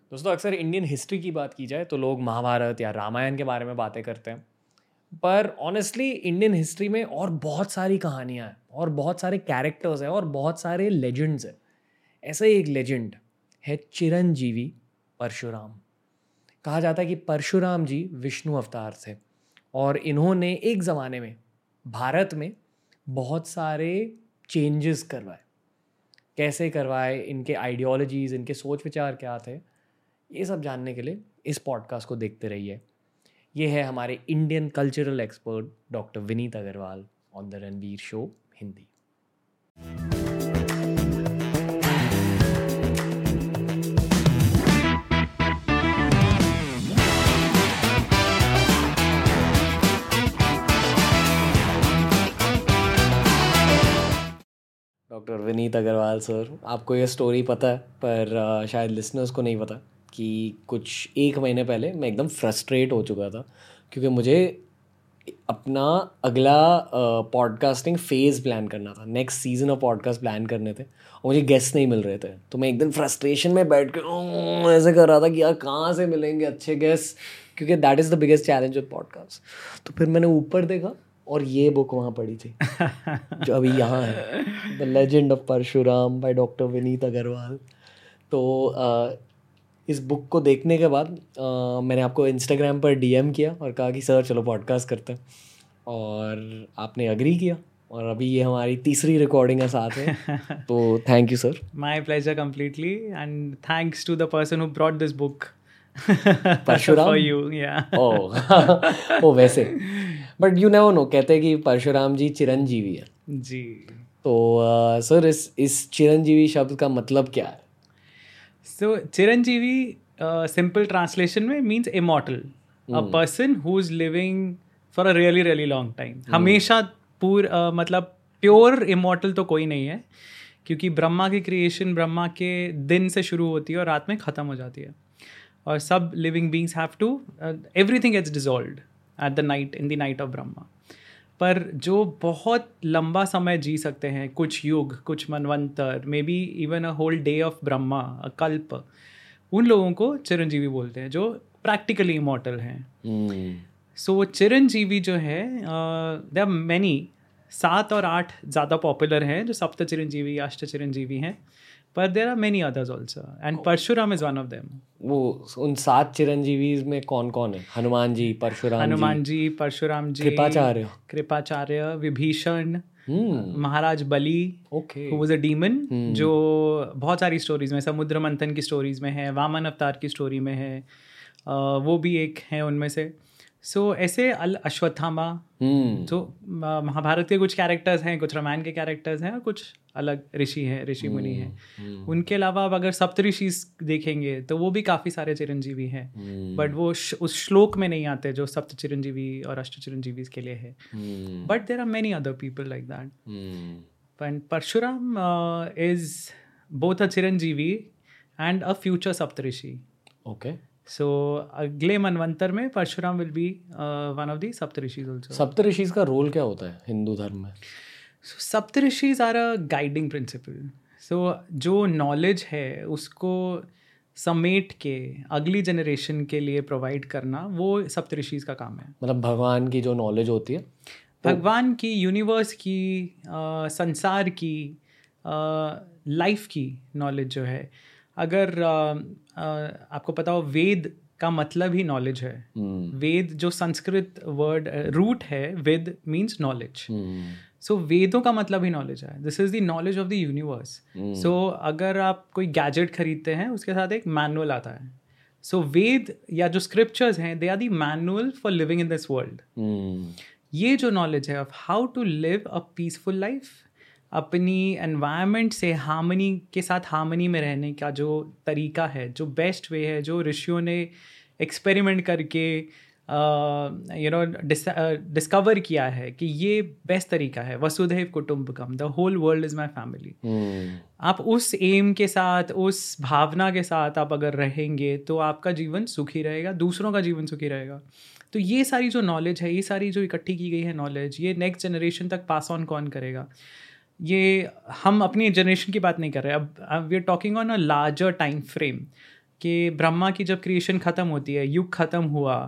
दोस्तों अक्सर Indian history की बात की जाए तो लोग महाभारत या रामायण के बारे में बातें करते हैं, पर ऑनेस्टली इंडियन हिस्ट्री में और बहुत सारी कहानियाँ हैं और बहुत सारे कैरेक्टर्स हैं और बहुत सारे लेजेंड्स हैं। ऐसा ही एक लेजेंड है चिरंजीवी परशुराम। कहा जाता है कि परशुराम जी विष्णु अवतार थे और इन्होंने एक ज़माने में भारत में बहुत सारे चेंजेस करवाए। कैसे करवाए, इनके आइडियोलॉजीज़, इनके सोच विचार क्या थे, ये सब जानने के लिए इस पॉडकास्ट को देखते रहिए। ये है हमारे Indian cultural expert doctor Vineet Agarwal on the Ranveer show Hindi. Doctor Vineet Agarwal sir, आपको ये स्टोरी पता है पर शायद लिसनर्स को नहीं पता कि कुछ एक महीने पहले मैं एकदम फ्रस्ट्रेट हो चुका था क्योंकि मुझे अपना अगला पॉडकास्टिंग फेज़ प्लान करना था। Next season of podcast plan करने थे और मुझे गेस्ट नहीं मिल रहे थे। तो मैं एकदम फ्रस्ट्रेशन में बैठ के ऐसे कर रहा था कि यार कहाँ से मिलेंगे अच्छे गेस्ट, क्योंकि that is the biggest challenge with podcast. तो फिर मैंने ऊपर देखा और ये बुक वहाँ पड़ी थी जो अभी यहाँ है, the legend of Parshuram by doctor Vineet Agarwal. तो इस बुक को देखने के बाद मैंने आपको इंस्टाग्राम पर डीएम किया और कहा कि सर चलो पॉडकास्ट करते हैं, और आपने अग्री किया और अभी ये हमारी तीसरी रिकॉर्डिंग है साथ में। तो thank you sir. My pleasure completely, and thanks to the person who brought this book Parshuram for you. Yeah. ओ वैसे बट यू नेवर नो, कहते हैं कि परशुराम जी चिरंजीवी है। जी। तो सर इस चिरंजीवी शब्द का मतलब क्या है? So Chiranjeevi, simple translation में means immortal, a person who's living for a really really long time. हमेशा मतलब प्योर इमॉर्टल तो कोई नहीं है, क्योंकि ब्रह्मा की क्रिएशन ब्रह्मा के दिन से शुरू होती है और रात में ख़त्म हो जाती है, और सब living beings have to, everything gets dissolved at the night, in the night of Brahma. पर जो बहुत लंबा समय जी सकते हैं, कुछ युग, कुछ मनवंतर, maybe even a whole day of Brahma, a kalpa, उन लोगों को चिरंजीवी बोलते हैं, जो प्रैक्टिकली इमॉर्टल हैं। सो चिरंजीवी जो है, दे आर मैनी, 7 और 8 ज़्यादा पॉपुलर हैं, जो सप्त चिरंजीवी, अष्ट चिरंजीवी हैं, पर there are many others also, and Parshuram is one of them. वो उन 7 चिरंजीवी में कौन कौन है? हनुमान जी, हनुमान जी, परशुराम जी, कृपाचार्य, विभीषण, महाराज बलि, who was a demon, जो बहुत सारी स्टोरीज में, समुद्र मंथन की स्टोरीज में है, वामन अवतार की स्टोरी में है, वो भी एक है उनमें से। सो ऐसे अश्वत्थामा, जो महाभारत के कुछ कैरेक्टर्स हैं, कुछ रामायण के कैरेक्टर्स हैं, और कुछ अलग ऋषि हैं, ऋषि मुनि हैं। उनके अलावा अब अगर सप्तऋषि देखेंगे तो वो भी काफ़ी सारे चिरंजीवी हैं, बट वो उस श्लोक में नहीं आते जो सप्त चिरंजीवी और अष्ट चिरंजीवी के लिए है। But there are many other people like that. But Parshuram is both a chiranjeevi and a future Saptarishi. Okay. So अगले मनवंतर में Parshuram will be one of the Saptarishis also. Saptarishis का रोल क्या होता है हिंदू धर्म में? So Saptarishis are a guiding principle. So जो नॉलेज है उसको समेट के अगली जनरेशन के लिए प्रोवाइड करना, वो सप्तऋषिज का काम है। मतलब भगवान की जो नॉलेज होती है, भगवान की, यूनिवर्स की, संसार की, लाइफ की नॉलेज जो है। अगर आपको पता हो, वेद का मतलब ही नॉलेज है। वेद जो संस्कृत वर्ड रूट है, वेद मीन्स नॉलेज। सो वेदों का मतलब ही नॉलेज है। This is the knowledge of the universe. So अगर आप कोई गैजेट खरीदते हैं, उसके साथ एक मैनुअल आता है। सो वेद या जो स्क्रिप्चर्स हैं, they are the manual for living in this world. ये जो नॉलेज है of how to live a peaceful life, अपनी एनवायरनमेंट से हार्मनी के साथ हार्मनी में रहने का जो तरीका है, जो बेस्ट वे है, जो ऋषियों ने एक्सपेरिमेंट करके डिस्कवर किया है कि ये बेस्ट तरीका है। वसुधैव कुटुंबकम, the whole world is my family. आप उस एम के साथ, उस भावना के साथ आप अगर रहेंगे तो आपका जीवन सुखी रहेगा, दूसरों का जीवन सुखी रहेगा। तो ये सारी जो नॉलेज है, ये सारी जो इकट्ठी की गई है नॉलेज, ये नेक्स्ट जनरेशन तक पास ऑन कौन करेगा? ये हम अपनी जनरेशन की बात नहीं कर रहे, अब we are talking on a larger time frame. कि ब्रह्मा की जब क्रिएशन ख़त्म होती है, युग ख़त्म हुआ,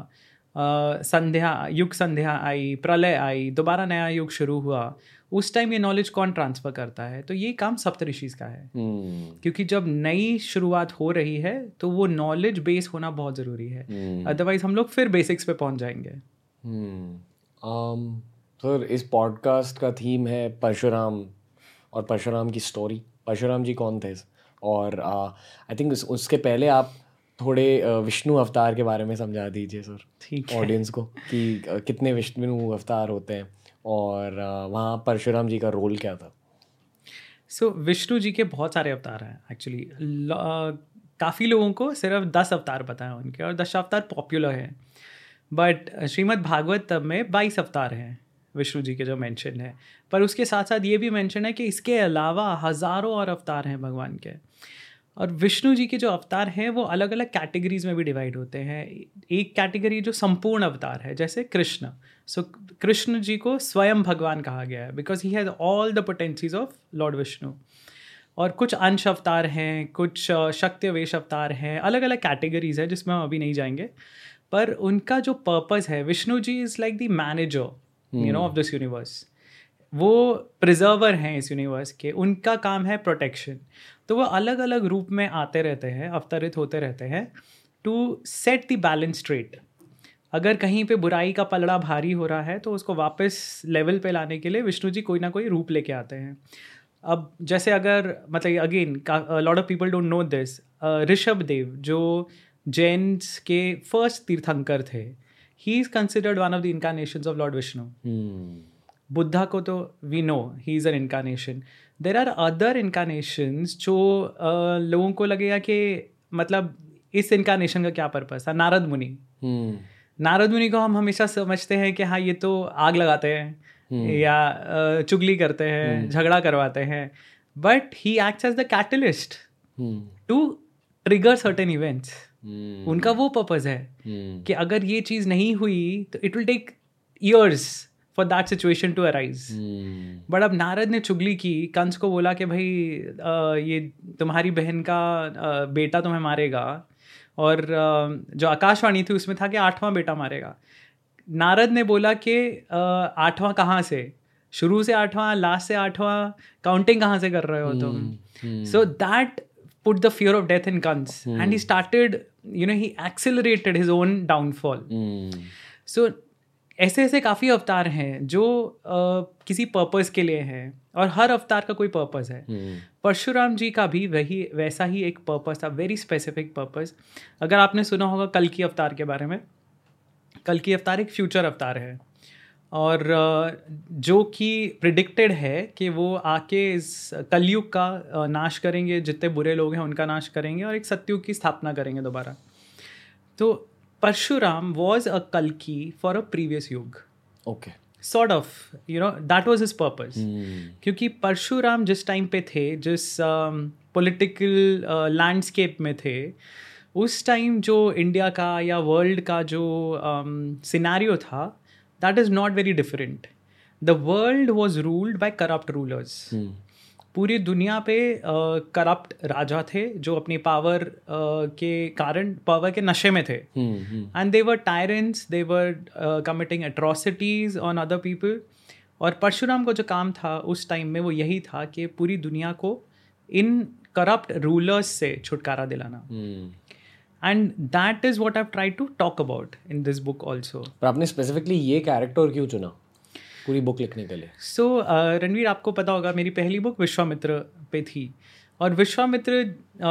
संध्या आई, प्रलय आई, दोबारा नया युग शुरू हुआ, उस टाइम ये नॉलेज कौन ट्रांसफ़र करता है? तो ये काम सप्तऋषिज़ का है। क्योंकि जब नई शुरुआत हो रही है तो वो नॉलेज बेस होना बहुत ज़रूरी है, अदरवाइज हम लोग फिर बेसिक्स पे पहुंच जाएंगे। सर इस पॉडकास्ट का थीम है परशुराम और परशुराम की स्टोरी। परशुराम जी कौन थे? और आई थिंक उसके पहले आप थोड़े विष्णु अवतार के बारे में समझा दीजिए सर, ठीक ऑडियंस को, कि कितने विष्णु अवतार होते हैं और वहाँ परशुराम जी का रोल क्या था? सो विष्णु जी के बहुत सारे अवतार हैं एक्चुअली। काफ़ी लोगों को सिर्फ 10 अवतार पता है उनके, और 10 अवतार पॉपुलर हैं, बट श्रीमद् भागवत में 22 अवतार हैं विष्णु जी के जो मेंशन है। पर उसके साथ साथ ये भी मेंशन है कि इसके अलावा हज़ारों और अवतार हैं भगवान के। और विष्णु जी के जो अवतार हैं वो अलग अलग कैटेगरीज में भी डिवाइड होते हैं। एक कैटेगरी जो संपूर्ण अवतार है, जैसे कृष्ण। सो कृष्ण जी को स्वयं भगवान कहा गया है because he has all the potencies of lord Vishnu. और कुछ अंश अवतार हैं, कुछ शक्तिवेश अवतार हैं, अलग अलग कैटेगरीज है जिसमें हम अभी नहीं जाएंगे। पर उनका जो पर्पस है, Vishnu ji is like the manager of this universe. वो प्रिजर्वर हैं इस यूनिवर्स के, उनका काम है प्रोटेक्शन। तो वो अलग अलग रूप में आते रहते हैं, अवतरित होते रहते हैं to set the balance straight. अगर कहीं पे बुराई का पलड़ा भारी हो रहा है तो उसको वापस लेवल पे लाने के लिए विष्णु जी कोई ना कोई रूप लेके आते हैं। अब जैसे अगर मतलब again lot of people don't know this, Rishabh Dev जो जैन्स के फर्स्ट तीर्थंकर थे, he is considered one of the incarnations of lord Vishnu. Buddha को तो we know he is an incarnation. There are other incarnations जो लोगों को लगेगा कि मतलब इस इनकारनेशन का क्या पर्पस था। नारद मुनि, नारद मुनि को हम हमेशा समझते हैं कि हाँ ये तो आग लगाते हैं या चुगली करते हैं, झगड़ा करवाते हैं, but he acts as the catalyst to trigger certain events. उनका वो पर्पस है कि अगर ये चीज़ नहीं हुई तो it will take years for that situation to arise. But अब नारद ने चुगली की, कंस को बोला कि भाई ये तुम्हारी बहन का बेटा तुम्हें मारेगा, और जो आकाशवाणी थी उसमें था कि 8वां बेटा मारेगा। नारद ने बोला कि 8वां कहाँ से, शुरू से 8वां, लास्ट से 8वां, काउंटिंग कहाँ से कर रहे हो तुम? So that put the fear of death in Kans, and he started, he accelerated his own downfall. So ऐसे काफ़ी अवतार हैं जो किसी पर्पस के लिए हैं, और हर अवतार का कोई पर्पस है। परशुराम जी का भी वैसा ही एक पर्पस था, वेरी स्पेसिफिक पर्पस। अगर आपने सुना होगा कल्कि अवतार के बारे में, कल्कि अवतार एक फ्यूचर अवतार है, और जो कि प्रिडिक्टेड है कि वो आके इस कलयुग का नाश करेंगे, जितने बुरे लोग हैं उनका नाश करेंगे, और एक सत्युग की स्थापना करेंगे दोबारा। तो परशुराम वॉज अ कल्कि for a previous yuga. Okay, sort of that was his purpose. क्योंकि परशुराम जिस टाइम पे थे, जिस पॉलिटिकल लैंडस्केप में थे, उस टाइम जो इंडिया का या वर्ल्ड का जो सिनेरियो था, that is not very different. The world was ruled by corrupt rulers. पूरी दुनिया पे करप्ट राजा थे जो अपनी पावर के कारण पावर के नशे में थे, and they were tyrants, they were committing atrocities on other people. और परशुराम को जो काम था उस टाइम में वो यही था कि पूरी दुनिया को इन करप्ट रूलर्स से छुटकारा दिलाना। And that is what I've tried to talk about in this book also. पर आपने स्पेसिफिकली ये कैरेक्टर क्यों चुना पूरी बुक लिखने के लिए? So रणवीर, आपको पता होगा मेरी पहली बुक विश्वामित्र पे थी, और विश्वामित्र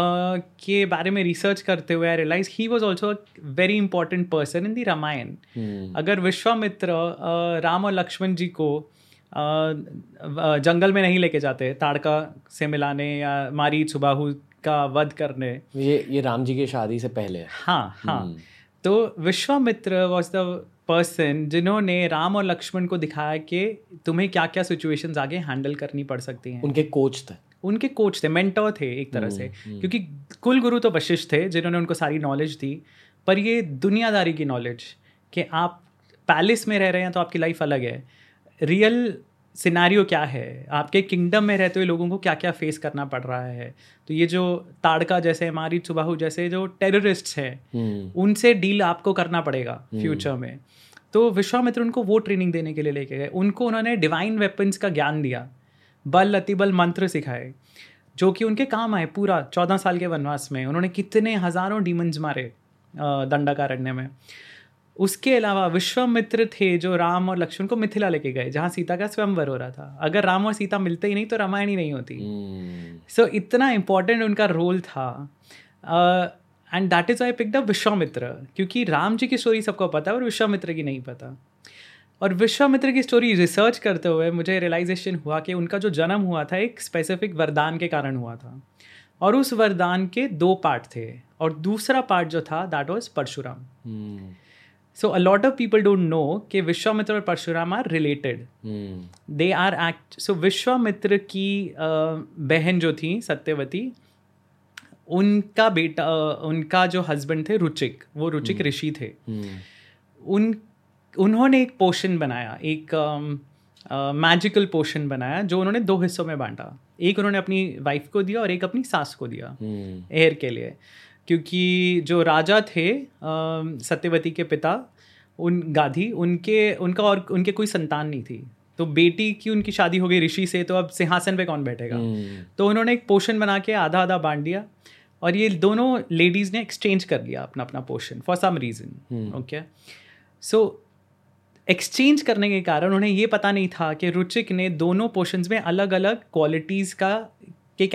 के बारे में रिसर्च करते हुए I realise he was also very important person in the Ramayan. अगर विश्वामित्र राम और लक्ष्मण जी को जंगल में नहीं लेके जाते ताड़का से मिलाने या मारीच सुबाहु का वध करने, ये राम जी की शादी से पहले है। हाँ। तो विश्वामित्र वॉज द पर्सन जिन्होंने राम और लक्ष्मण को दिखाया कि तुम्हें क्या क्या सिचुएशंस आगे हैंडल करनी पड़ सकती हैं। उनके कोच थे, मेंटर थे एक तरह से, क्योंकि कुल गुरु तो वशिष्ठ थे जिन्होंने उनको सारी नॉलेज दी, पर ये दुनियादारी की नॉलेज कि आप पैलेस में रह रहे हैं तो आपकी लाइफ अलग है, रियल सिनेरियो क्या है, आपके किंगडम में रहते हुए लोगों को क्या क्या फेस करना पड़ रहा है। तो ये जो ताड़का जैसे, मारी सुबाहु जैसे जो टेररिस्ट्स हैं, उनसे डील आपको करना पड़ेगा फ्यूचर में। तो विश्वामित्र उनको वो ट्रेनिंग देने के लिए लेके गए। उनको उन्होंने डिवाइन वेपन्स का ज्ञान दिया, बल अतिबल मंत्र सिखाए, जो कि उनके काम आए। पूरा 14 साल के वनवास में उन्होंने कितने हज़ारों डीमंस मारे दंडकारण्य में। उसके अलावा विश्वामित्र थे जो राम और लक्ष्मण को मिथिला लेके गए, जहाँ सीता का स्वयंवर हो रहा था। अगर राम और सीता मिलते ही नहीं तो रामायण ही नहीं होती। सो इतना इम्पोर्टेंट उनका रोल था। And that is I picked up Vishwamitra, क्योंकि राम जी की स्टोरी सबको पता है और विश्वामित्र की नहीं पता। और विश्वामित्र की स्टोरी रिसर्च करते हुए मुझे रियलाइजेशन हुआ कि उनका जो जन्म हुआ था एक स्पेसिफिक वरदान के कारण हुआ था, और उस वरदान के 2 पार्ट थे, और दूसरा पार्ट जो था that was Parshuram. So a lot of people don't know कि विश्वामित्र और Parshuram are related. They are act. सो विश्वामित्र की बहन जो थी सत्यवती, उनका बेटा, उनका जो हस्बैंड थे रुचिक, वो रुचिक ऋषि थे। उन्होंने एक पोशन बनाया, एक मैजिकल पोशन बनाया, जो उन्होंने 2 हिस्सों में बांटा। एक उन्होंने अपनी वाइफ को दिया और एक अपनी सास को दिया हेयर के लिए, क्योंकि जो राजा थे सत्यवती के पिता, गाधी, उनके कोई संतान नहीं थी। तो बेटी की उनकी शादी हो गई ऋषि से, तो अब सिंहासन पे कौन बैठेगा। तो उन्होंने एक पोशन बना के आधा आधा बांट दिया, और ये दोनों लेडीज़ ने एक्सचेंज कर लिया अपना अपना potion for some reason. Okay, so exchange करने के कारण उन्हें ये पता नहीं था कि रुचिक ने दोनों पोर्शंस में अलग अलग क्वालिटीज़ के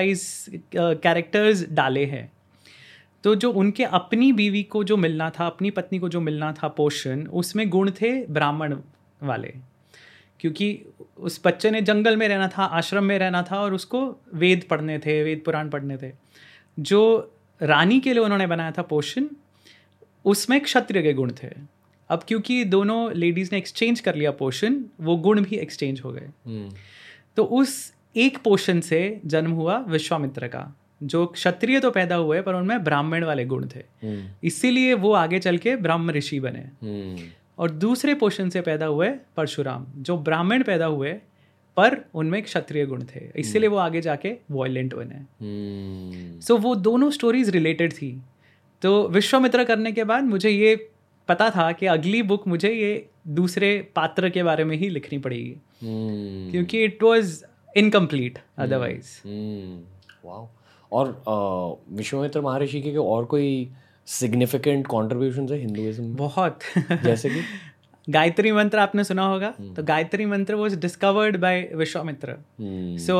कैरेक्टर्स डाले हैं। तो जो उनके अपनी बीवी को जो मिलना था, अपनी पत्नी को जो मिलना था पोर्शन, उसमें गुण थे ब्राह्मण वाले, क्योंकि उस बच्चे ने जंगल में रहना था, आश्रम में रहना था, और उसको वेद पढ़ने थे, वेद पुराण पढ़ने थे। जो रानी के लिए उन्होंने बनाया था पोर्शन, उसमें क्षत्रिय के गुण थे। अब क्योंकि दोनों लेडीज़ ने एक्सचेंज कर लिया पोर्शन, वो गुण भी एक्सचेंज हो गए। तो उस एक पोर्शन से जन्म हुआ विश्वामित्र का, जो क्षत्रिय तो पैदा हुए पर उनमें ब्राह्मण वाले गुण थे, इसीलिए वो आगे चल के ब्रह्म ऋषि बने। और दूसरे पोर्शन से पैदा हुए परशुराम, जो ब्राह्मण पैदा हुए पर उनमें क्षत्रिय गुण थे, इसीलिए वो आगे जाके वॉयलेंट बने। सो वो दोनों स्टोरीज रिलेटेड थी। तो विश्वामित्र करने के बाद मुझे ये पता था कि अगली बुक मुझे ये दूसरे पात्र के बारे में ही लिखनी पड़ेगी, क्योंकि it was incomplete otherwise. Wow. और विश्वामित्र महर्षि के और कोई सिग्निफिकेंट कॉन्ट्रीब्यूशंस है हिंदुइज्म में? बहुत। जैसे कि गायत्री मंत्र आपने सुना होगा। तो Gayatri mantra was discovered by Vishwamitra. So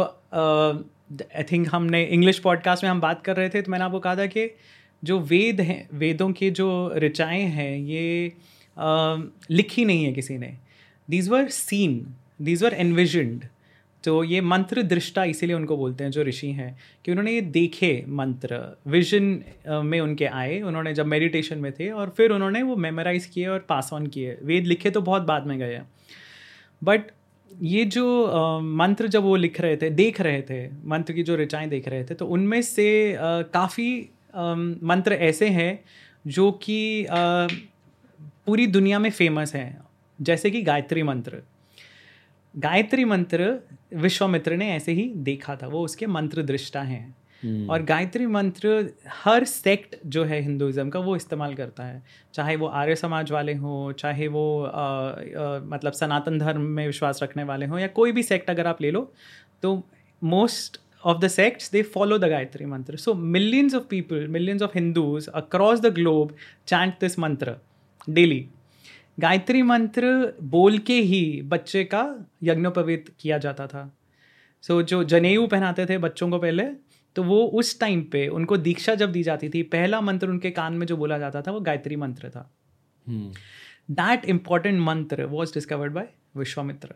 I think हमने इंग्लिश पॉडकास्ट में हम बात कर रहे थे, तो मैंने आपको कहा था कि जो वेद हैं, वेदों की जो ऋचाएँ हैं, ये लिखी नहीं है किसी ने। These were seen, these were envisioned. तो ये मंत्र दृष्टा इसीलिए उनको बोलते हैं जो ऋषि हैं, कि उन्होंने ये देखे मंत्र, विजन में उनके आए, उन्होंने जब मेडिटेशन में थे, और फिर उन्होंने वो मेमोराइज़ किए और पास ऑन किए। वेद लिखे तो बहुत बाद में गए हैं, बट ये जो मंत्र जब वो लिख रहे थे, देख रहे थे, मंत्र की जो ऋचाएँ देख रहे थे, तो उनमें से काफ़ी मंत्र ऐसे हैं जो कि पूरी दुनिया में फेमस हैं, जैसे कि गायत्री मंत्र। गायत्री मंत्र विश्वामित्र ने ऐसे ही देखा था, वो उसके मंत्र दृष्टा हैं। और गायत्री मंत्र हर सेक्ट जो है हिंदुइज्म का वो इस्तेमाल करता है, चाहे वो आर्य समाज वाले हों, चाहे वो मतलब सनातन धर्म में विश्वास रखने वाले हों, या कोई भी सेक्ट अगर आप ले लो, तो most of the sects, they follow the Gayatri mantra. So millions of people, millions of Hindus across the globe chant this mantra daily. Gayatri mantra बोल के ही बच्चे का यज्ञोपवीत किया जाता था। सो जो जनेऊ पहनाते थे बच्चों को पहले, तो वो उस टाइम पे उनको दीक्षा जब दी जाती थी, पहला मंत्र उनके कान में जो बोला जाता था वो गायत्री मंत्र था। That important mantra was discovered by Vishwamitra.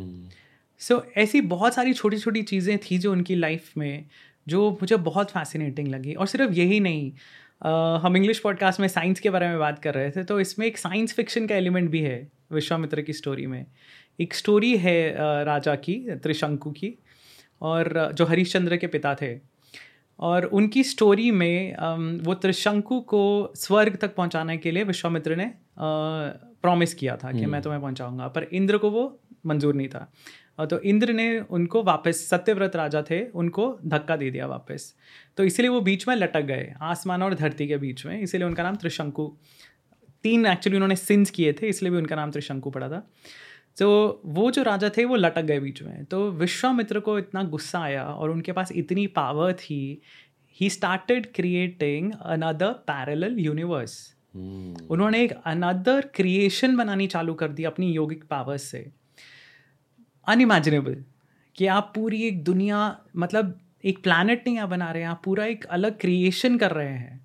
So ऐसी बहुत सारी छोटी छोटी चीज़ें थी जो उनकी लाइफ में, जो मुझे बहुत फैसिनेटिंग लगी। और सिर्फ यही नहीं, हम इंग्लिश पॉडकास्ट में साइंस के बारे में बात कर रहे थे, तो इसमें एक साइंस फिक्शन का एलिमेंट भी है विश्वामित्र की स्टोरी में। एक स्टोरी है राजा की, त्रिशंकु की, और जो हरिश्चंद्र के पिता थे, और उनकी स्टोरी में वो त्रिशंकु को स्वर्ग तक पहुंचाने के लिए विश्वामित्र ने प्रॉमिस किया था कि मैं तुम्हें पहुंचाऊंगा, पर इंद्र को वो मंजूर नहीं था। तो इंद्र ने उनको वापस, सत्यव्रत राजा थे, उनको धक्का दे दिया वापस, तो इसलिए वो बीच में लटक गए, आसमान और धरती के बीच में, इसीलिए उनका नाम त्रिशंकु। 3 एक्चुअली उन्होंने सिंस किए थे, इसलिए भी उनका नाम त्रिशंकु पड़ा था। तो वो जो राजा थे वो लटक गए बीच में, तो विश्वामित्र को इतना गुस्सा आया और उनके पास इतनी पावर थी, he started creating another parallel universe. उन्होंने एक अनदर क्रिएशन बनानी चालू कर दी अपनी योगिक पावर्स से। अनइमेजिनेबल कि आप पूरी एक दुनिया, मतलब एक प्लैनेट नहीं आप बना रहे हैं, आप पूरा एक अलग क्रिएशन कर रहे हैं।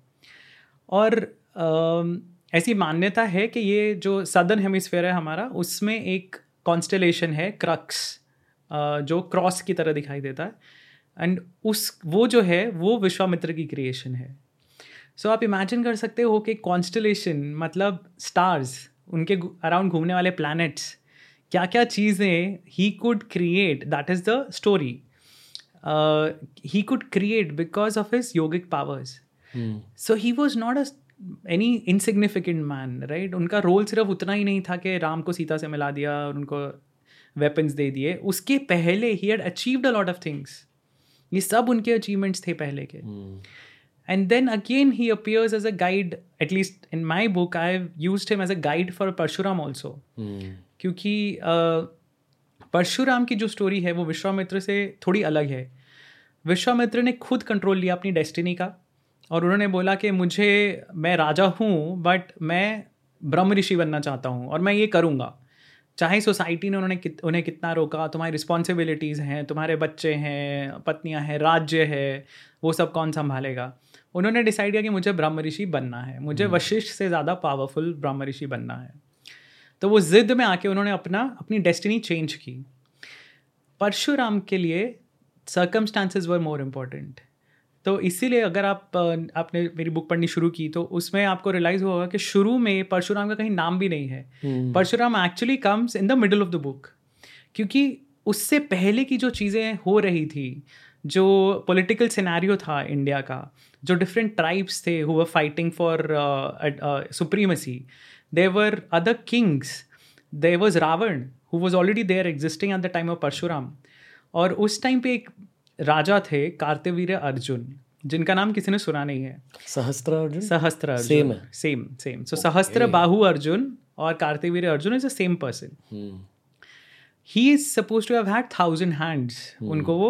और ऐसी मान्यता है कि ये जो सदर्न हेमिस्फीयर है हमारा, उसमें एक कॉन्स्टेलेशन है क्रक्स, जो क्रॉस की तरह दिखाई देता है, एंड वो जो है वो विश्वामित्र की क्रिएशन है। सो आप इमेजिन कर सकते हो कि कॉन्स्टेलेशन मतलब स्टार्स, उनके अराउंड घूमने वाले प्लैनेट्स, क्या क्या चीज़ें he could create, that is the story. He could create because of his yogic powers. So he was not any insignificant man, right. उनका रोल सिर्फ उतना ही नहीं था कि राम को सीता से मिला दिया और उनको वेपन्स दे दिए, उसके पहले he had achieved a lot of things. ये सब उनके अचीवमेंट्स थे पहले के। And then again he appears as a guide, at least in my book I have used him as a guide for Parshuram also. क्योंकि परशुराम की जो story है वो विश्वामित्र से थोड़ी अलग है। विश्वामित्र ने खुद कंट्रोल लिया अपनी डेस्टिनी का, और उन्होंने बोला कि मैं राजा हूँ बट मैं ब्रह्म ऋषि बनना चाहता हूँ और मैं ये करूँगा, चाहे सोसाइटी ने उन्हें कितना रोका, तुम्हारी रिस्पॉन्सिबिलिटीज़ हैं, तुम्हारे बच्चे हैं, पत्नियाँ हैं, राज्य है, वो सब कौन संभालेगा। उन्होंने डिसाइड किया कि मुझे ब्रह्म ऋषि बनना है, मुझे वशिष्ठ से ज़्यादा पावरफुल ब्रह्म ऋषि बनना है। तो वो जिद में आके उन्होंने अपनी डेस्टिनी चेंज की। परशुराम के लिए सर्कमस्टांसेस वर मोर इम्पोर्टेंट। तो इसीलिए अगर आपने मेरी बुक पढ़नी शुरू की तो उसमें आपको रियलाइज़ होगा कि शुरू में परशुराम का कहीं नाम भी नहीं है। Parshuram actually comes in the middle of the book, क्योंकि उससे पहले की जो चीज़ें हो रही थी, जो पॉलिटिकल सिनेरियो था इंडिया का, जो डिफरेंट ट्राइब्स थे who were fighting for supremacy, there were other kings, there was Ravan who was already there existing at the time of Parshuram. और उस टाइम पे एक राजा थे कार्तवीर्य अर्जुन, जिनका नाम किसी ने सुना नहीं है। सहस्त्र अर्जुन सेम। सो सहस्त्र बाहु अर्जुन और Kartavirya Arjun is the same person. He is suppose to have had 1000 hands. उनको वो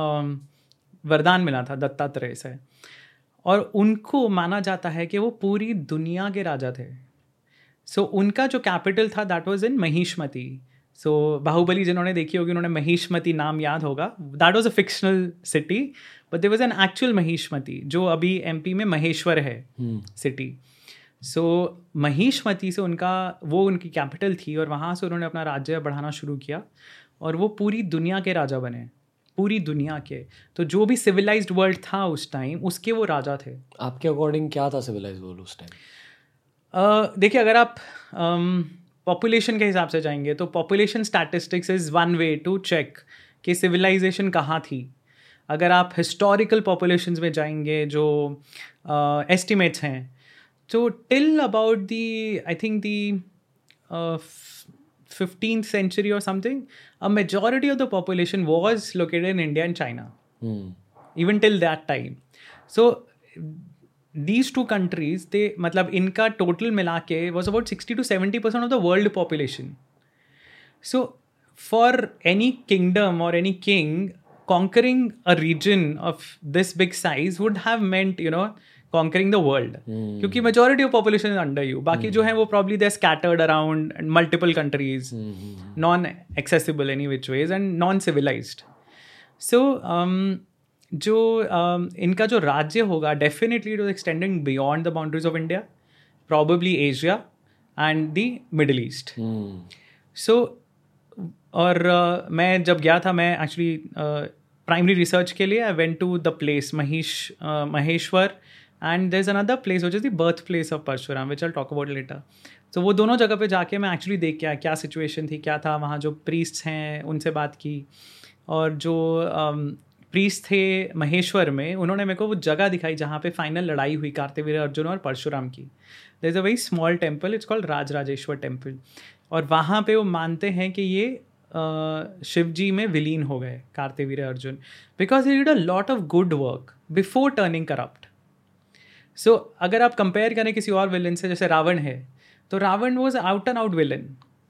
वरदान मिला था दत्तात्रेय से, और उनको माना जाता है कि वो पूरी दुनिया के राजा थे। सो उनका जो कैपिटल था that was in Mahishmati. So Baahubali जिन्होंने देखी होगी उन्होंने महिष्मति नाम याद होगा। That was a fictional city, but there was an actual Mahishmati जो अभी एमपी में महेश्वर है सिटी। सो महिष्मति से उनकी कैपिटल थी, और वहाँ से उन्होंने अपना राज्य बढ़ाना शुरू किया, और वो पूरी दुनिया के राजा बने, पूरी दुनिया के। तो जो भी सिविलाइज्ड वर्ल्ड था उस टाइम, उसके वो राजा थे। आपके अकॉर्डिंग क्या था सिविलाइज्ड वर्ल्ड उस टाइम? देखिए, अगर आप पॉपुलेशन के हिसाब से जाएंगे तो population statistics is one way to check कि सिविलाइजेशन कहाँ थी। अगर आप हिस्टोरिकल पॉपुलेशंस में जाएंगे, जो एस्टिमेट्स हैं, तो till about the I think the 15th century or something, a majority of the population was located in India and China. Even till that time. So these two countries, मतलब इनका total मिला के was about 60 to 70% of the world population. So for any kingdom or any king, conquering a region of this big size would have meant, conquering the world. क्योंकि majority of population is under you. बाकी जो है वो probably they're scattered around multiple countries, non-accessible any which ways and non-civilized. So इनका जो राज्य होगा, definitely it was extending beyond the boundaries of India, probably Asia and the Middle East. So और मैं जब गया था, मैं actually primary research के लिए I went to the place Maheshwar, and there's another place which is the birthplace of Parshuram, which I'll talk about later. So वो दोनों जगह पे जाके मैं एक्चुअली देख के आया क्या सिचुएशन थी, क्या था वहाँ। जो प्रीस्ट्स हैं उनसे बात की, और जो प्रीस्ट थे महेश्वर में, उन्होंने मेरे को वो जगह दिखाई जहाँ पे फाइनल लड़ाई हुई कार्तवीर्य अर्जुन और परशुराम की। There is a very small temple, it's called Rajrajeshwar temple, और वहाँ पे वो मानते हैं कि ये शिव जी में विलीन हो गए Kartavirya Arjun, because he did a lot of good work before turning corrupt. So अगर आप कंपेयर करें किसी और विलन से, जैसे रावण है, तो Ravan was out and out villain.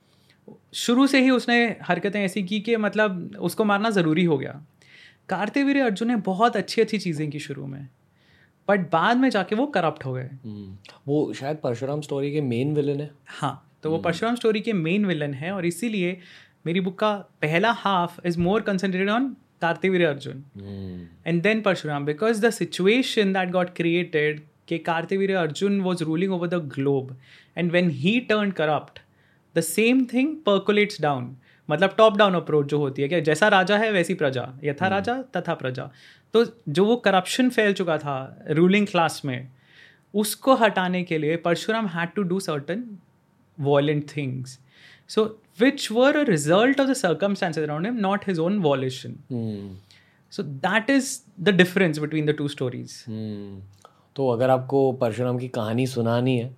शुरू से ही उसने हरकतें ऐसी की कि मतलब उसको मारना ज़रूरी हो गया. कार्तवीर्य अर्जुन ने बहुत अच्छी अच्छी चीज़ें की शुरू में, बट बाद में जाके वो करप्ट हो गए. वो शायद परशुराम स्टोरी के मेन विलन है. हाँ, तो वो परशुराम स्टोरी के मेन विलन है, और इसीलिए मेरी बुक का पहला half is more concentrated on Kartavirya Arjun and then Parshuram, because the situation that got created कि Kartavirya Arjun was ruling over the globe, and when he turn corrupt the same thing percolates down. मतलब top down approach जो होती है कि जैसा राजा है वैसी प्रजा, यथा राजा तथा प्रजा. तो जो वो करप्शन फैल चुका था रूलिंग क्लास में, उसको हटाने के लिए Parshuram had to do certain violent things, so which were a result of the circumstances around him, not his own volition. So that is the difference between the two stories. तो अगर आपको परशुराम की कहानी सुनानी है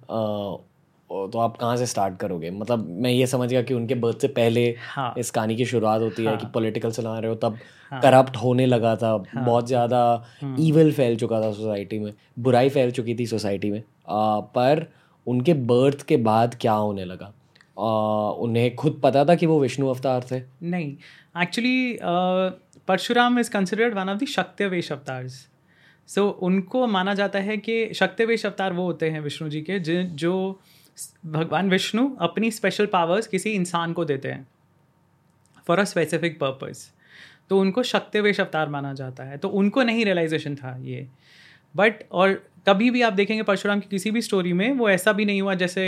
तो आप कहाँ से स्टार्ट करोगे? मतलब मैं ये समझ गया कि उनके बर्थ से पहले इस कहानी की शुरुआत होती है कि पॉलिटिकल सुना रहे हो, तब करप्ट होने लगा था, बहुत ज़्यादा ईविल फैल चुका था सोसाइटी में, बुराई फैल चुकी थी सोसाइटी में, पर उनके बर्थ के बाद क्या होने लगा? उन्हें खुद पता था कि वो विष्णु अवतार थे? नहीं, actually Parshuram is considered one of the Shaktivesh avatars. So उनको माना जाता है कि शक्तिवेश अवतार वो होते हैं विष्णु जी के जो भगवान विष्णु अपनी स्पेशल पावर्स किसी इंसान को देते हैं फॉर अ स्पेसिफिक पर्पस. तो उनको शक्तिवेश अवतार माना जाता है. तो उनको नहीं रियलाइजेशन था ये. बट और कभी भी आप देखेंगे परशुराम की किसी भी स्टोरी में वो ऐसा भी नहीं हुआ जैसे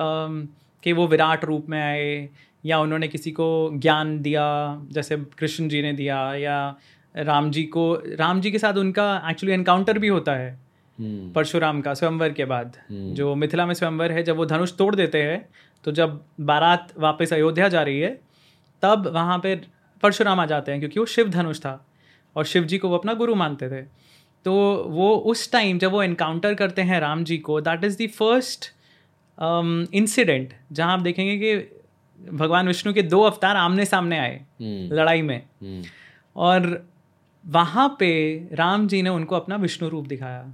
कि वो विराट रूप में आए या उन्होंने किसी को ज्ञान दिया जैसे कृष्ण जी ने दिया, या राम जी के साथ उनका एक्चुअली एनकाउंटर भी होता है परशुराम का स्वयंवर के बाद. जो मिथिला में स्वयंवर है, जब वो धनुष तोड़ देते हैं, तो जब बारात वापस अयोध्या जा रही है तब वहाँ पे परशुराम आ जाते हैं, क्योंकि वो शिव धनुष था और शिव जी को वो अपना गुरु मानते थे. तो वो उस टाइम जब वो एनकाउंटर करते हैं राम जी को, that is the first incident जहाँ आप देखेंगे कि भगवान विष्णु के दो अवतार आमने सामने आए लड़ाई में. और वहाँ पे राम जी ने उनको अपना विष्णु रूप दिखाया,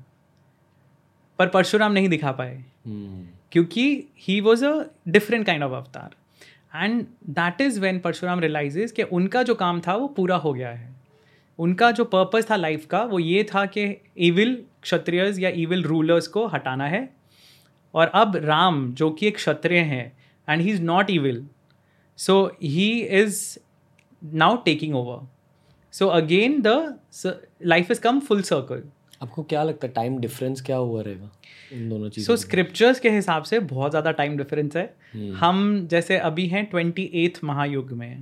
पर परशुराम नहीं दिखा पाए क्योंकि he was a different kind of avatar. And that is when Parshuram realises कि उनका जो काम था वो पूरा हो गया है. उनका जो पर्पस था लाइफ का वो ये था कि इविल क्षत्रियज या इविल रूलर्स को हटाना है, और अब राम जो कि एक क्षत्रिय हैं and he is not evil, so he is now taking over. So again the life is come full circle. आपको क्या लगता है टाइम डिफरेंस क्या हुआ रहेगा इन दोनों चीज़ों? सो स्क्रिप्चर्स के हिसाब से बहुत ज़्यादा टाइम डिफरेंस है. हम जैसे अभी हैं 28th महायुग में.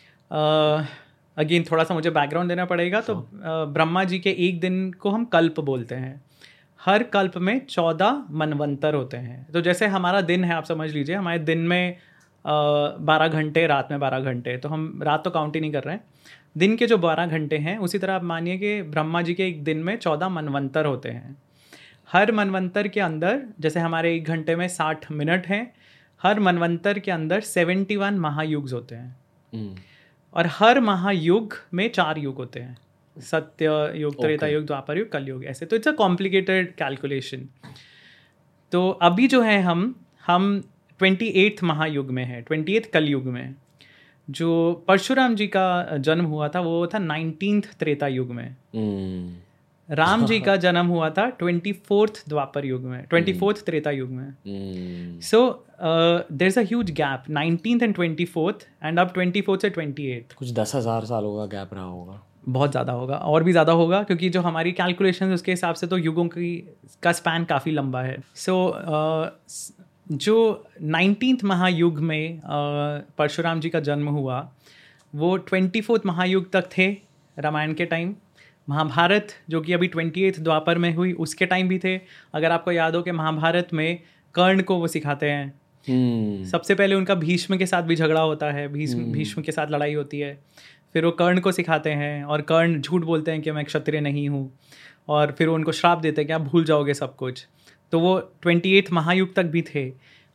अगेन थोड़ा सा मुझे बैकग्राउंड देना पड़ेगा. तो ब्रह्मा जी के एक दिन को हम कल्प बोलते हैं. हर कल्प में 14 मनवंतर होते हैं. तो जैसे हमारा दिन है, आप समझ लीजिए हमारे दिन में 12 घंटे, रात में 12 घंटे, तो हम रात तो काउंट ही नहीं कर रहे हैं. दिन के जो 12 घंटे हैं, उसी तरह आप मानिए कि ब्रह्मा जी के एक दिन में 14 मनवंतर होते हैं. हर मनवंतर के अंदर, जैसे हमारे एक घंटे में 60 मिनट हैं, हर मनवंतर के अंदर 71 महायुग होते हैं. और हर महायुग में 4 युग होते हैं, सत्य युग, त्रेता युग, द्वापर युग, कलयुग, ऐसे. तो इट्स अ कॉम्प्लिकेटेड कैलकुलेशन. तो अभी जो है हम 28th महायुग में है, 28th कलयुग में. जो परशुराम जी का जन्म हुआ था वो था 19th त्रेता युग में. राम जी का जन्म हुआ था 24th द्वापर युग में, 24th त्रेता युग में. So there is a huge gap, 19th and 24th, and अब 24th से 28th. कुछ 10,000 सालों का गैप रहा होगा. बहुत ज़्यादा होगा, और भी ज़्यादा होगा, क्योंकि जो हमारी कैलकुलेशन उसके हिसाब से तो युगों का स्पैन काफ़ी लंबा है. सो जो 19th महायुग में परशुराम जी का जन्म हुआ, वो 24th महायुग तक थे रामायण के टाइम. महाभारत जो कि अभी 28th द्वापर में हुई, उसके टाइम भी थे. अगर आपको याद हो कि महाभारत में कर्ण को वो सिखाते हैं. सबसे पहले उनका भीष्म के साथ भी झगड़ा होता है, भीष्म के साथ लड़ाई होती है. फिर वो कर्ण को सिखाते हैं, और कर्ण झूठ बोलते हैं कि मैं क्षत्रिय नहीं हूँ, और फिर उनको श्राप देते हैं कि आप भूल जाओगे सब कुछ. तो वो 28th महायुग तक भी थे.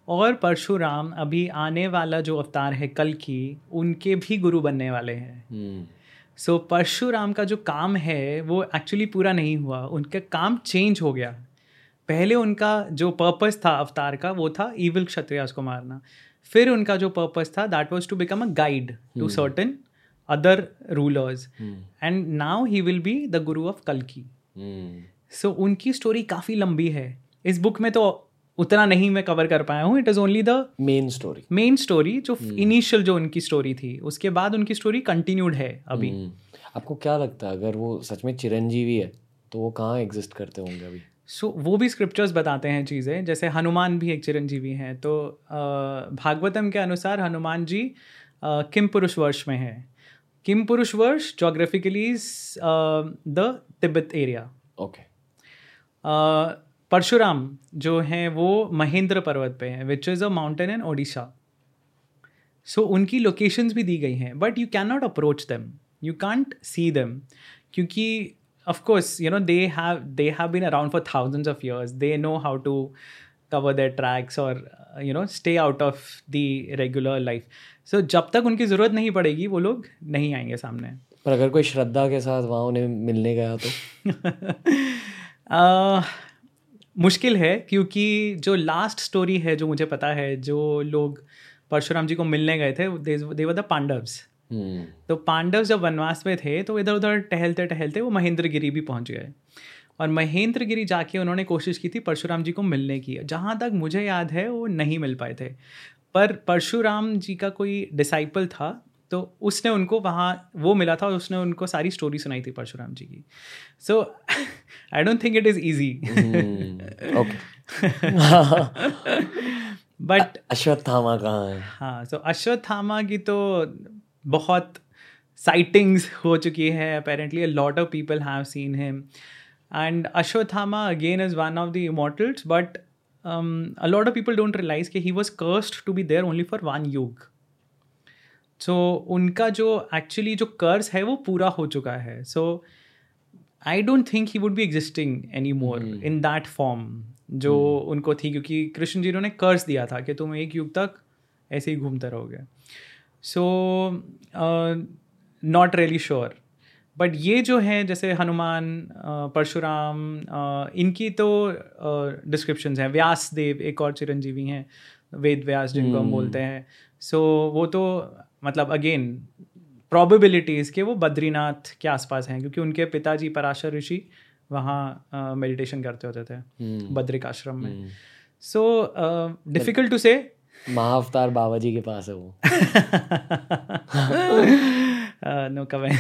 और परशुराम अभी आने वाला जो अवतार है कल की, उनके भी गुरु बनने वाले हैं। सो परशुराम का जो काम है वो एक्चुअली पूरा नहीं हुआ, उनका काम चेंज हो गया। पहले उनका जो पर्पस था अवतार का वो था इविल क्षत्रियास को मारना, फिर उनका जो पर्पस था that was to become a guide to certain other rulers, and now he will be the guru of कल्कि। सो उनकी स्टोरी काफ़ी लंबी है, इस बुक में तो उतना नहीं मैं कवर कर पाया हूँ। It is only the main story जो इनिशियल जो उनकी स्टोरी थी, उसके बाद उनकी स्टोरी कंटिन्यूड है अभी। आपको क्या लगता है अगर वो सच में चिरंजीवी है तो वो कहाँ एग्जिस्ट करते होंगे अभी? सो वो भी स्क्रिप्चर्स बताते हैं चीज़ें, जैसे हनुमान भी एक चिरंजीवी हैं। तो भागवतम के अनुसार हनुमान जी किम पुरुष वर्ष में है। Kimpurusha Varsha geographically the Tibet area. Okay. Parshuram जो हैं वो महेंद्र पर्वत पे हैं, which is a mountain in Odisha. So उनकी लोकेशंस भी दी गई हैं, but you can not approach them, you can't see them, क्योंकि of course you know they have been around for thousands of years. They know how to cover their tracks or you know stay out of the regular life. So जब तक उनकी ज़रूरत नहीं पड़ेगी वो लोग नहीं आएंगे सामने। पर अगर कोई श्रद्धा के साथ वहाँ उन्हें मिलने गया तो मुश्किल है, क्योंकि जो लास्ट स्टोरी है जो मुझे पता है, जो लोग परशुराम जी को मिलने गए थे they were the पांडव्स। तो पांडव जब वनवास में थे तो इधर उधर टहलते टहलते वो महेंद्रगिरी भी पहुंच गए, और महेंद्रगिरी जाके उन्होंने कोशिश की थी परशुराम जी को मिलने की। जहाँ तक मुझे याद है वो नहीं मिल पाए थे, पर परशुराम जी का कोई डिसाइपल था तो उसने उनको वहाँ वो मिला था और उसने उनको सारी स्टोरी सुनाई थी परशुराम जी की। So I don't think it is easy. But Ashwatthama कहाँ है? हाँ, सो अश्वत्थामा की तो बहुत साइटिंग्स हो चुकी है। Apparently a lot of people have seen him, and Ashwatthama again is one of the immortals, but a lot of people don't realize कि he was cursed to be there only for one yuga. So उनका जो actually जो कर्स है वो पूरा हो चुका है। So I don't think he would be existing any more in that form जो उनको थी, क्योंकि कृष्ण जी ने कर्स दिया था कि तुम एक युग तक ऐसे ही घूमते रहोगे। So not really sure, but ये जो है जैसे हनुमान, परशुराम, इनकी तो डिस्क्रिप्शंस हैं। व्यास देव एक और चिरंजीवी हैं, वेद व्यास जिनको हम बोलते हैं। सो वो तो मतलब अगेन प्रोबेबिलिटीज़ के वो बद्रीनाथ के आसपास हैं, क्योंकि उनके पिताजी पराशर ऋषि वहाँ मेडिटेशन करते होते थे बद्रिक आश्रम में। सो डिफ़िकल्ट टू से। महाअवतार बाबा जी के पास है वो। No comment.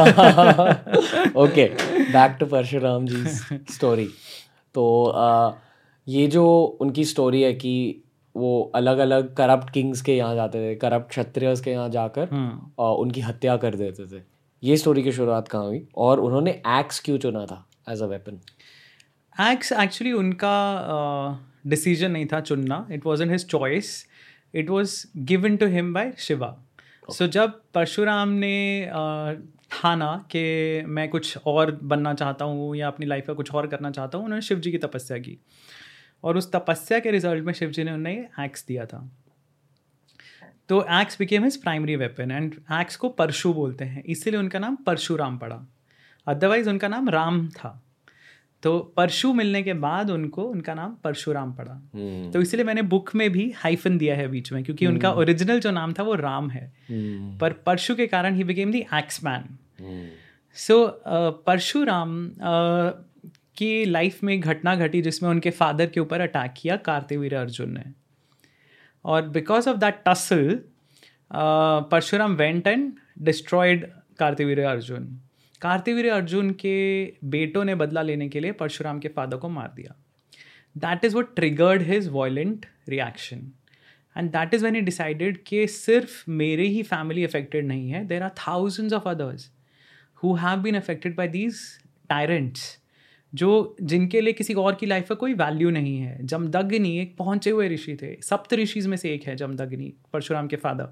Okay, back to Parshuram ji story. तो ये जो उनकी स्टोरी है कि वो अलग अलग करप्ट किंग्स के यहाँ जाते थे, करप्ट क्षत्रियस के यहाँ जाकर उनकी हत्या कर देते थे। ये स्टोरी की शुरुआत कहाँ हुई और उन्होंने एक्स क्यों चुना था as a weapon? Axe actually उनका डिसीजन नहीं था चुनना, it wasn't his choice, it was given to him by Shiva. So जब परशुराम ने ठाना कि मैं कुछ और बनना चाहता हूँ या अपनी लाइफ का कुछ और करना चाहता हूँ, उन्होंने शिव जी की तपस्या की, और उस तपस्या के रिजल्ट में शिव जी ने उन्हें एक्स दिया था। तो axe became his primary weapon, and axe को परशु बोलते हैं, इसीलिए उनका नाम परशुराम पड़ा। अदरवाइज उनका नाम राम था, तो परशु मिलने के बाद उनको उनका नाम परशुराम पड़ा। तो इसीलिए मैंने बुक में भी हाइफन दिया है बीच में, क्योंकि उनका ओरिजिनल जो नाम था वो राम है, पर परशु के कारण ही became the axe man. So Parshuram की लाइफ में घटना घटी जिसमें उनके फादर के ऊपर अटैक किया कार्तिवीर्य अर्जुन ने, और because of that tussle Parshuram went and destroyed Kartavirya Arjun. Kartavirya Arjun के बेटों ने बदला लेने के लिए परशुराम के फादर को मार दिया। That is what triggered his violent reaction, and that is when he decided कि सिर्फ मेरे ही फैमिली अफेक्टेड नहीं है, there are thousands of others who have been affected by these tyrants, जो जिनके लिए किसी और की लाइफ का कोई वैल्यू नहीं है। जमदग्नि एक पहुँचे हुए ऋषि थे, सप्त ऋषिज में से एक है जमदग्नि, परशुराम के फादर,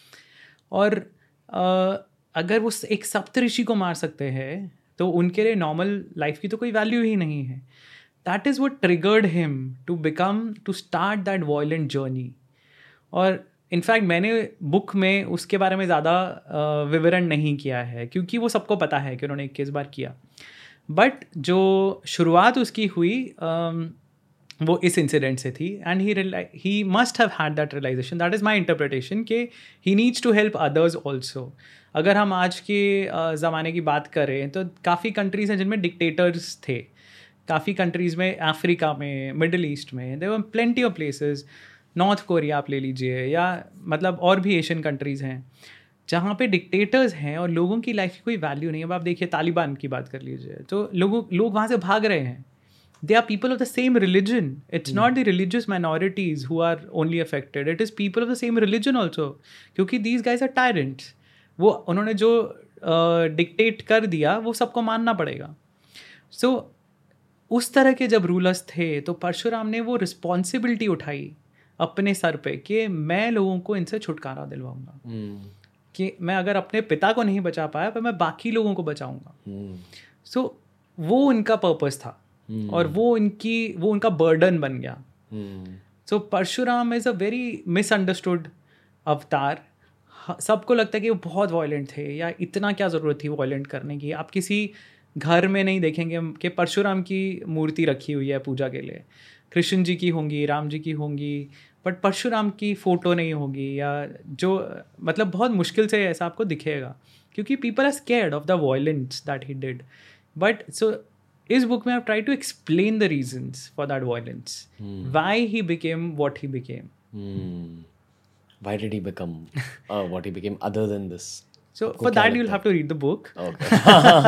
और अगर वो एक सप्त ऋषि को मार सकते हैं तो उनके लिए नॉर्मल लाइफ की तो कोई वैल्यू ही नहीं है। that is what triggered him to start that violent journey. और इनफैक्ट मैंने बुक में उसके बारे में ज़्यादा विवरण नहीं किया है क्योंकि वो सबको पता है कि उन्होंने 21 बार किया. बट जो शुरुआत उसकी हुई वो इस इंसिडेंट से थी. And he must have had that realization. That is my interpretation कि he needs to help others also. अगर हम आज के ज़माने की बात करें तो काफ़ी कंट्रीज़ हैं जिनमें डिक्टेटर्स थे. काफ़ी कंट्रीज़ में, अफ्रीका में, मिडल ईस्ट में, there were plenty of places. North Korea आप ले लीजिए, या मतलब और भी एशियन कंट्रीज़ हैं जहाँ पे डिक्टेटर्स हैं और लोगों की लाइफ की कोई वैल्यू नहीं है. अब आप देखिए तालिबान की बात कर लीजिए, तो लोग वहाँ से भाग रहे हैं. They are people of the same religion. It's not the religious minorities who are only affected, it is people of the same religion also. क्योंकि दीज गाइज आर टायरेंट्स. वो उन्होंने जो डिक्टेट कर दिया वो सबको मानना पड़ेगा. सो उस तरह के जब रूलर्स थे तो परशुराम ने वो रिस्पॉन्सिबिलिटी उठाई अपने सर पे कि मैं लोगों को इनसे छुटकारा दिलवाऊंगा. कि मैं अगर अपने पिता को नहीं बचा पाया पर मैं बाकी लोगों को बचाऊंगा. सो वो उनका पर्पस था और वो उनका बर्डन बन गया. So Parshuram is a very misunderstood avatar. सबको लगता है कि वो बहुत वायलेंट थे या इतना क्या ज़रूरत थी वायलेंट करने की. आप किसी घर में नहीं देखेंगे कि परशुराम की मूर्ति रखी हुई है पूजा के लिए. कृष्ण जी की होंगी, राम जी की होंगी, बट परशुराम की फ़ोटो नहीं होगी. या जो मतलब बहुत मुश्किल से ऐसा आपको दिखेगा क्योंकि people are scared of the violence that he did. But so इस बुक में I try to explain the reasons for that violence, why he became what he became. Why did he become what he became other than this? So for that you'll have to read the book. Okay.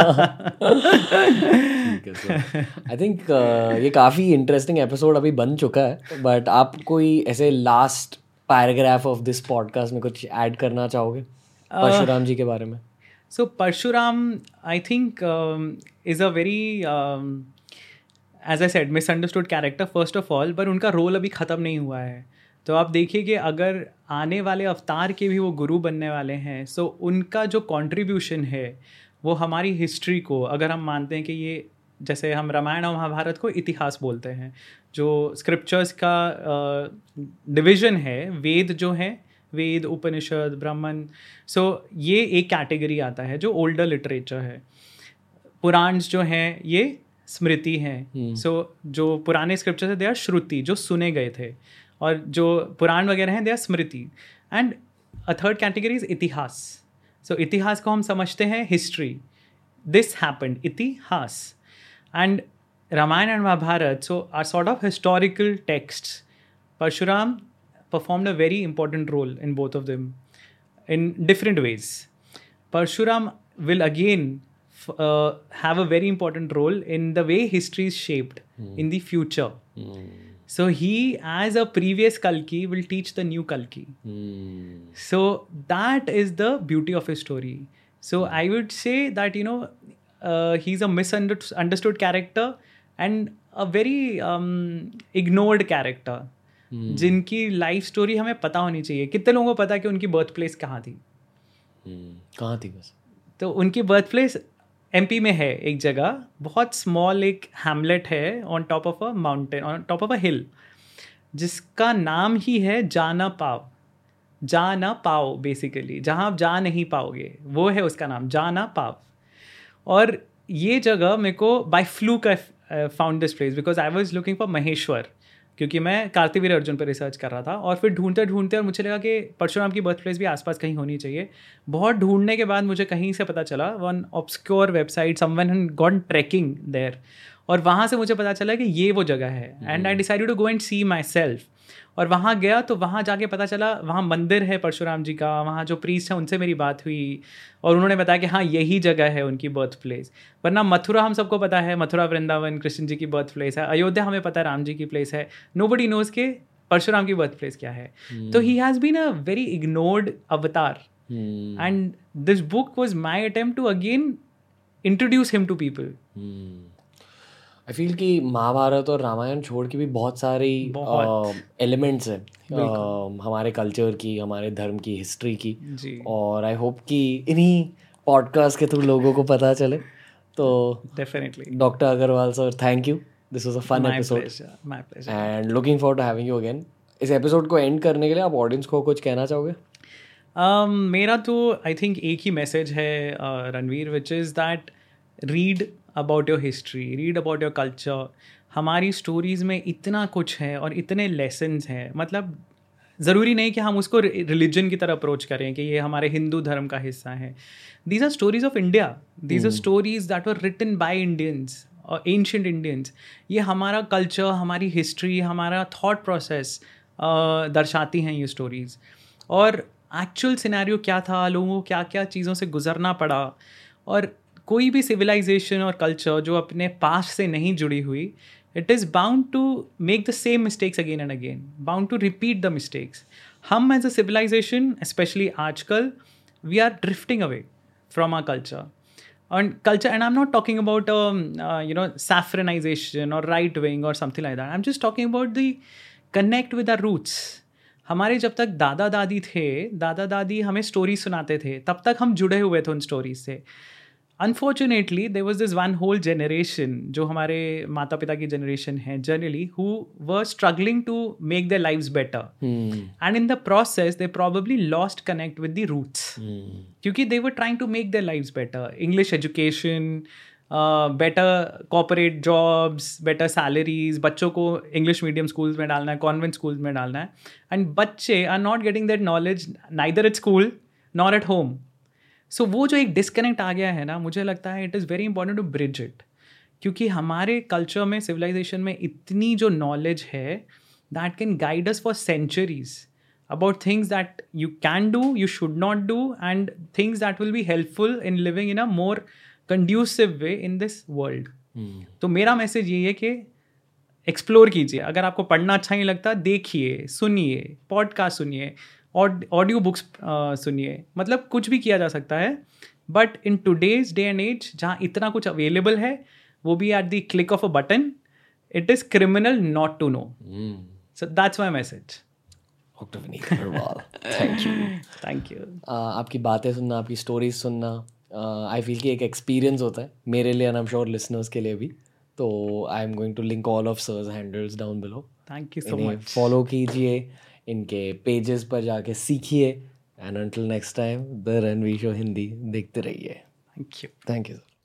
ठीक है sir. I think ये काफ़ी interesting episode अभी बन चुका है. But आप कोई ऐसे last paragraph of this podcast में कुछ ऐड करना चाहोगे परशुराम जी के बारे में? So Parshuram, I think, is a very, as I said, misunderstood character first of all. पर उनका रोल अभी ख़त्म नहीं हुआ है. तो आप देखिए कि अगर आने वाले अवतार के भी वो गुरु बनने वाले हैं, सो उनका जो कंट्रीब्यूशन है वो हमारी हिस्ट्री को, अगर हम मानते हैं कि ये जैसे हम रामायण और महाभारत को इतिहास बोलते हैं, जो स्क्रिप्चर्स का डिवीज़न है, वेद जो है, वेद, उपनिषद, ब्राह्मण, सो ये एक कैटेगरी आता है जो ओल्डर लिटरेचर है. पुराण्स जो हैं ये स्मृति हैं. सो जो पुराने स्क्रिप्चर्स हैं दे आर श्रुति, जो सुने गए थे, और जो पुराण वगैरह हैं they are smriti. And a third category is itihas. So इतिहास को हम समझते हैं history, this happened, itihas. And Ramayana and Mahabharata so are sort of historical texts. Parshuram performed a very important role in both of them in different ways. Parshuram will again have a very important role in the way history is shaped in the future. So he, as a previous Kalki, will teach the new Kalki. So that is the beauty of his story. So I would say that, you know, he's a misunderstood character and a very ignored character. जिनकी life story हमें पता होनी चाहिए. कितने लोगों को पता है कि उनकी बर्थ प्लेस कहाँ थी? कहाँ थी बस? तो उनकी बर्थ प्लेस एमपी में है एक जगह, बहुत स्मॉल एक हैमलेट है on top of a mountain, on top of a hill, जिसका नाम ही है जा ना पाओ. जा ना पाओ बेसिकली, जहाँ आप जा नहीं पाओगे, वो है उसका नाम, जा ना पाओ. और ये जगह मेरे को by fluke I found this place because I was looking for Maheshwar, क्योंकि मैं कार्तिवीर अर्जुन पर रिसर्च कर रहा था. और फिर ढूंढते और मुझे लगा कि परशुराम की बर्थ प्लेस भी आसपास कहीं होनी चाहिए. बहुत ढूंढने के बाद मुझे कहीं से पता चला, one obscure website, someone had gone trekking there, और वहाँ से मुझे पता चला कि ये वो जगह है. And I decided to go and see myself. और वहाँ गया तो वहाँ जाके पता चला वहाँ मंदिर है परशुराम जी का. वहाँ जो प्रीस्ट हैं उनसे मेरी बात हुई और उन्होंने बताया कि हाँ यही जगह है उनकी बर्थ प्लेस. वरना मथुरा हम सबको पता है, मथुरा वृंदावन कृष्ण जी की बर्थ प्लेस है. अयोध्या हमें पता है राम जी की प्लेस है. नोबडी नोज के परशुराम की बर्थ प्लेस क्या है. तो he has been a very ignored avatar. And this book was my attempt to again introduce him to people. I feel कि महाभारत और रामायण छोड़ के भी बहुत सारी एलिमेंट्स हैं हमारे कल्चर की, हमारे धर्म की, हिस्ट्री की. और आई होप कि इन्हीं पॉडकास्ट के थ्रू लोगों को पता चले. तो definitely doctor Agarwal sir, thank you this was a fun My episode pleasure. My pleasure. And looking forward to having you again. इस एपिसोड को एंड करने के लिए आप ऑडियंस को कुछ कहना चाहोगे? मेरा तो आई थिंक एक ही मैसेज है Ranveer, which is that read about your history, read about your culture. हमारी स्टोरीज़ में इतना कुछ है और इतने लेसन्स हैं. मतलब ज़रूरी नहीं कि हम उसको रिलीजन की तरह अप्रोच करें कि ये हमारे हिंदू धर्म का हिस्सा है. These are stories of India, these are stories that were written by Indians और एंशियंट इंडियंस. ये हमारा कल्चर, हमारी हिस्ट्री, हमारा थॉट प्रोसेस दर्शाती हैं ये स्टोरीज़. और एक्चुअल सिनेरियो क्या था, लोगों को क्या क्या चीज़ों से गुजरना पड़ा. और कोई भी सिविलाइजेशन और कल्चर जो अपने पास्ट से नहीं जुड़ी हुई, it is bound to make the same mistakes again and again, bound to repeat the mistakes. हम as a civilization, especially आजकल, we are drifting away from our culture. And I'm not talking about saffronization or right wing or something like that. I'm just talking about the connect with our roots. हमारे जब तक दादा दादी थे, दादा दादी हमें स्टोरी सुनाते थे, तब तक हम जुड़े हुए थे उन स्टोरीज से. Unfortunately there was this one whole generation, जो हमारे माता पिता की जनरेशन है generally, who were struggling to make their lives better, and in the process they probably lost connect with the roots, क्योंकि they were trying to make their lives better. English education, better corporate jobs, better salaries, बच्चों को English medium schools में डालना है, convent schools में डालना है, and बच्चे are not getting that knowledge neither at school nor at home. So वो जो एक डिस्कनेक्ट आ गया है ना, मुझे लगता है it is very important to bridge it. क्योंकि हमारे कल्चर में, सिविलाइजेशन में इतनी जो नॉलेज है that can guide us for centuries about things that you can do, you should not do, and things that will be helpful in living in a more conducive way in this world. तो मेरा message यही है कि explore कीजिए. अगर आपको पढ़ना अच्छा नहीं लगता, देखिए, सुनिए, पॉडकास्ट सुनिए, ऑडियो बुक्स सुनिए. मतलब कुछ भी किया जा सकता है. But in today's day and age, जहाँ इतना कुछ अवेलेबल है, वो भी at the click of a button, it is criminal not to know. So that's my message. Doctor Vineet Agarwal, thank you. Thank you. आपकी बातें सुनना, आपकी स्टोरीज सुनना, आई फील कि एक एक्सपीरियंस होता है मेरे लिए, and I am sure listeners के लिए भी. तो I am going to link all of sir's handles down below. Thank you so much. Follow कीजिए, इनके पेजेस पर जाके सीखिए, and until next time the Ranveer show Hindi देखते रहिए. Thank you. Thank you.